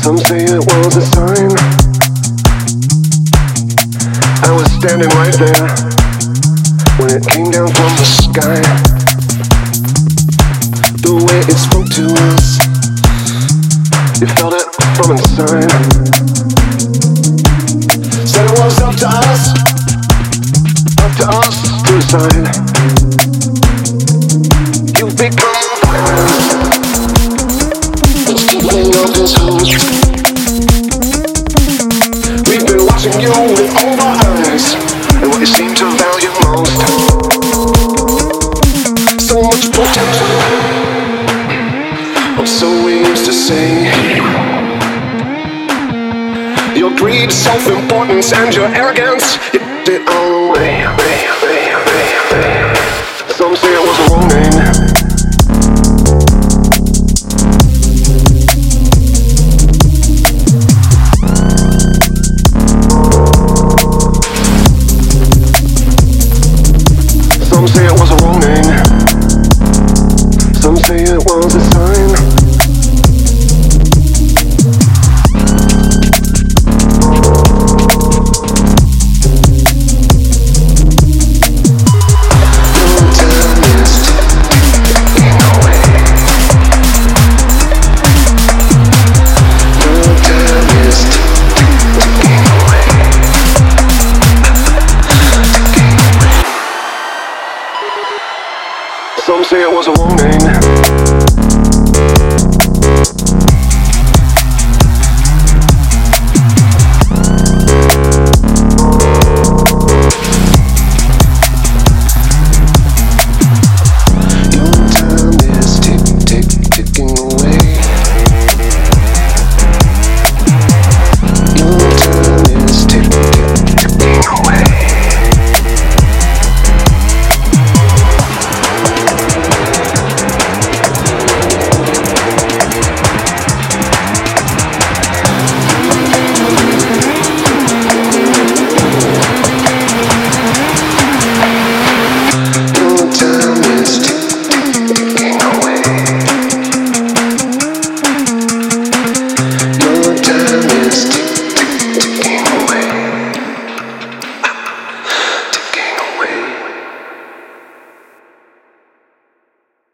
Some say it was a sign. I was standing right there when it came down from the sky. The way it spoke to us, you felt it from inside. Said it was up to us to decide. You've become violent, keeping up this hope. We've been watching you with all our eyes, and what you seem to value most. So much potential, or so we used to say. Your greed, self-importance, and your arrogance, you did it all away. Some say it was a wrong name.